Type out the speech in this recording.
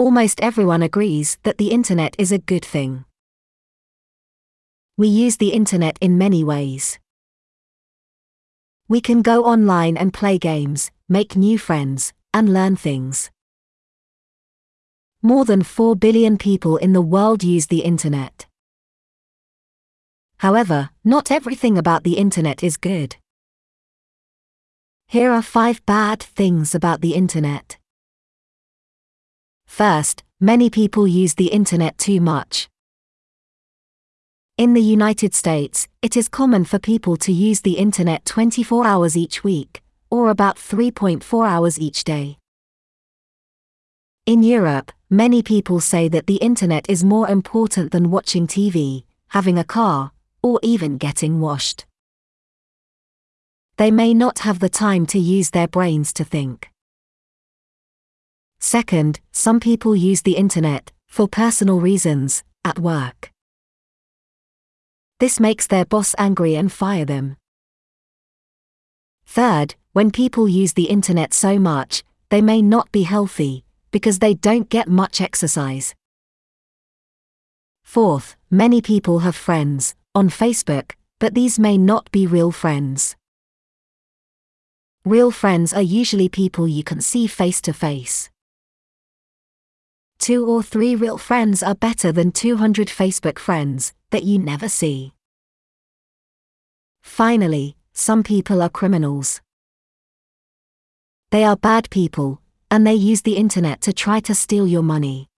Almost everyone agrees that the internet is a good thing. We use the internet in many ways. We can go online and play games, make new friends, and learn things. More than 4 billion people in the world use the internet. However, not everything about the internet is good. Here are 5 bad things about the internet. First, many people use the internet too much. In the United States, it is common for people to use the internet 24 hours each week, or about 3.4 hours each day. In Europe, many people say that the internet is more important than watching TV, having a car, or even getting washed. They may not have the time to use their brains to think. Second, some people use the internet, for personal reasons, at work. This makes their boss angry and fire them. Third, when people use the internet so much, they may not be healthy, because they don't get much exercise. Fourth, many people have friends on Facebook, but these may not be real friends. Real friends are usually people you can see face to face. 2 or 3 real friends are better than 200 Facebook friends that you never see. Finally, some people are criminals. They are bad people, and they use the internet to try to steal your money.